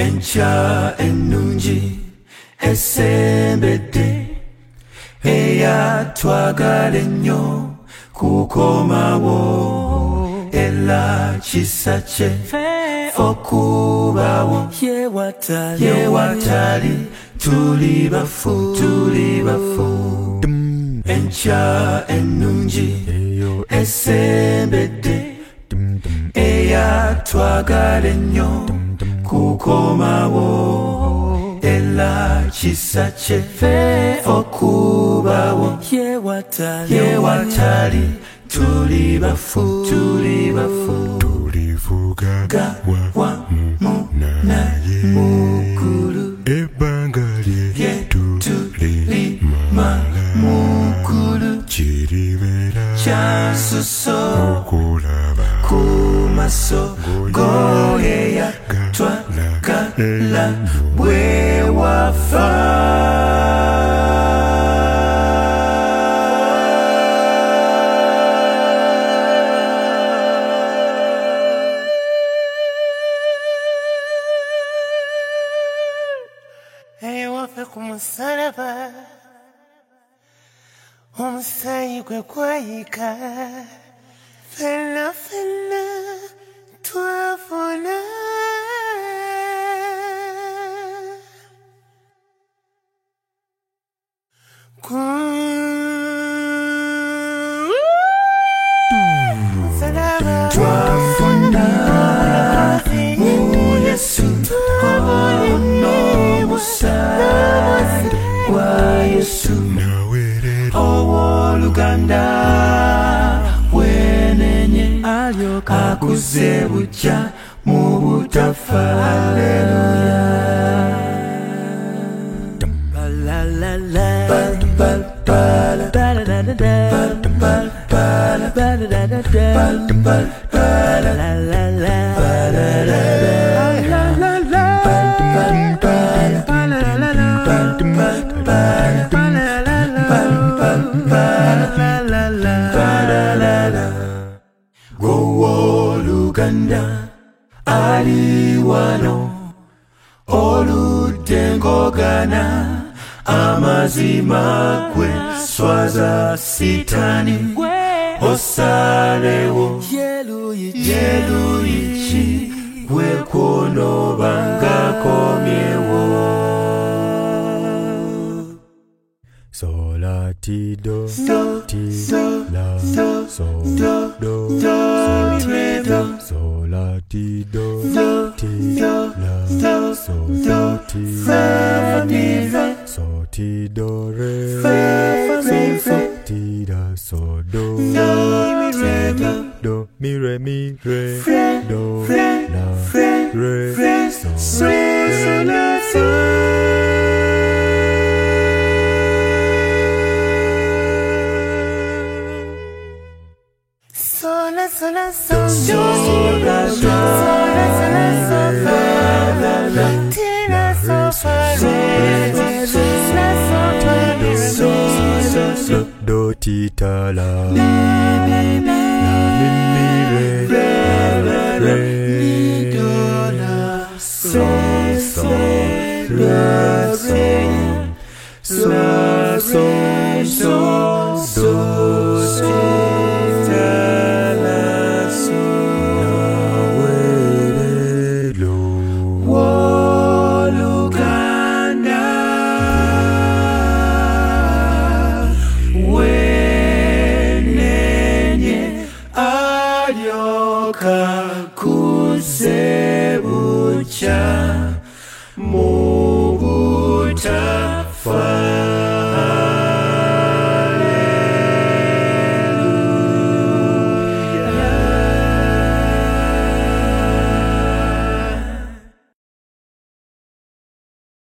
enkya ennungi esembedde eyatwagala ennyo kukomawo era kisa kye okubawo yewatali tuli bafu enkya ennungi esembedde eyatwagala ennyo kukomawo era kisa kye okubawo yewatali tuli bafu tulivuga wamu naye mukulu ebbanga lye tulimala mukulu kiribera kyansuso okulaba ku maso goyeya twagala bwe wafa ewafe ku musalaba omusaayi gwe gwayika ffenna twafuna ku musalaba twafuna mu Yesu n'omusaayi gwa Yesu ow'oluganda bwenenye akuze bukya mu butafa haleluya Gowoluganda ali wano oludengogana amazima gwe swaza sitani osalewo yeluyichi gwe konobanga komyewo sola ti do ti la so do sola ti do ti la so do ti so ti do re ti da so do do mi re do la re so la do ti ta la mi re do la so la